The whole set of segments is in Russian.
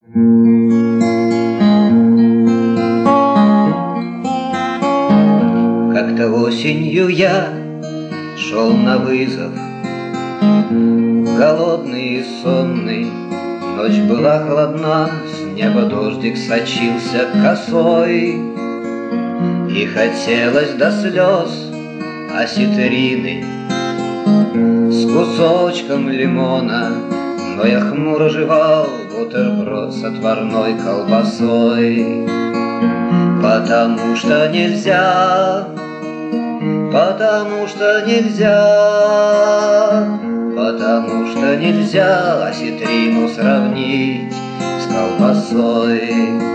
Как-то осенью я шел на вызов, голодный и сонный. Ночь была холодна, с неба дождик сочился косой, и хотелось до слез осетрины с кусочком лимона. Но я хмуро жевал бутерброд с отварной колбасой. Потому что нельзя, потому что нельзя, потому что нельзя осетрину сравнить с колбасой.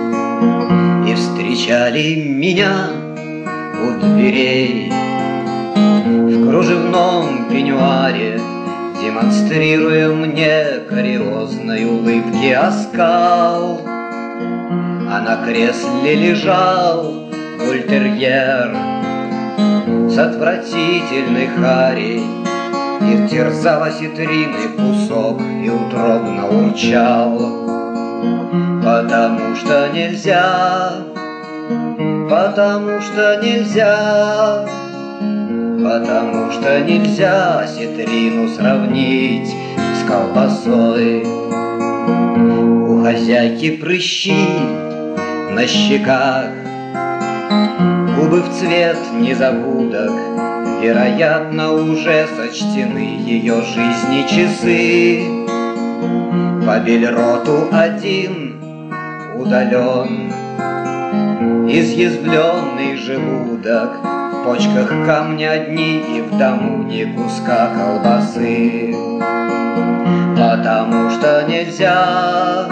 И встречали меня у дверей в кружевном пеньюаре, демонстрируя мне кариозной улыбки оскал. А на кресле лежал бультерьер с отвратительной харей и терзал осетрины кусок и утробно урчал. Потому что нельзя, потому что нельзя, потому что нельзя осетрину сравнить с колбасой. У хозяйки прыщи на щеках, губы в цвет незабудок, вероятно, уже сочтены ее жизни часы. По Бельроту один удален изъязвленный желудок, в почках камни одни и в дому ни куска колбасы. Потому что нельзя,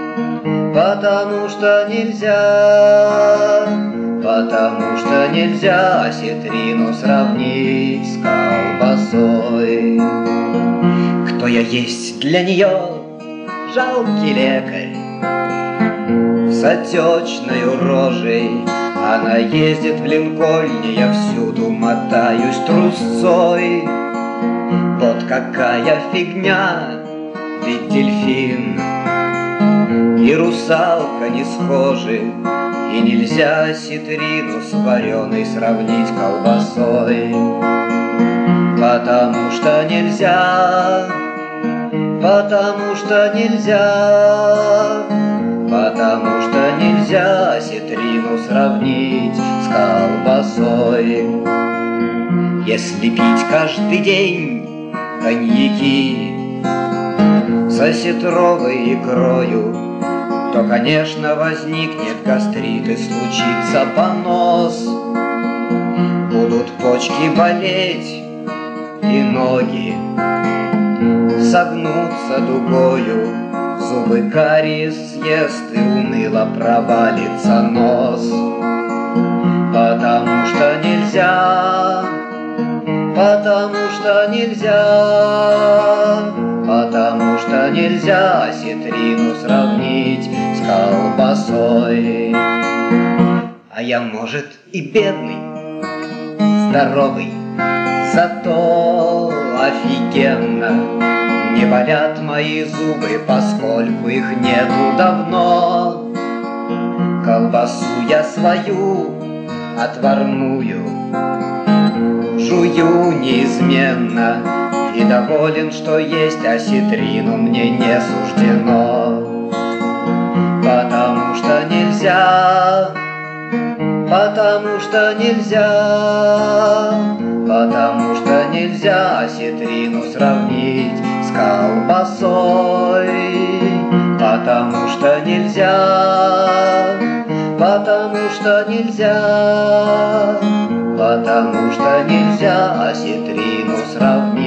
потому что нельзя, потому что нельзя осетрину сравнить с колбасой. Кто я есть для нее, жалкий лекарь с отечною рожей. Она ездит в Линкольне, я всюду мотаюсь трусцой. Вот какая фигня, ведь дельфин и русалка не схожи, и нельзя осетрину с вареной сравнить колбасой. Потому что нельзя, потому что нельзя, потому что нельзя осетрину сравнить с колбасой. Если пить каждый день коньяки с осетровой икрою, то, конечно, возникнет гастрит и случится понос. Будут почки болеть и ноги согнутся дугою, зубы кариес съест и уныло провалится нос. Потому что нельзя, потому что нельзя, потому что нельзя осетрину сравнить с колбасой. А я, может, и бедный, здоровый, зато офигенно не болят мои зубы, поскольку их нету давно. Колбасу я свою отварную жую неизменно и доволен, что есть осетрину мне не суждено. Потому что нельзя, потому что нельзя, потому что нельзя осетрину сравнить с колбасой. Потому что нельзя, потому что нельзя, потому что нельзя осетрину сравнить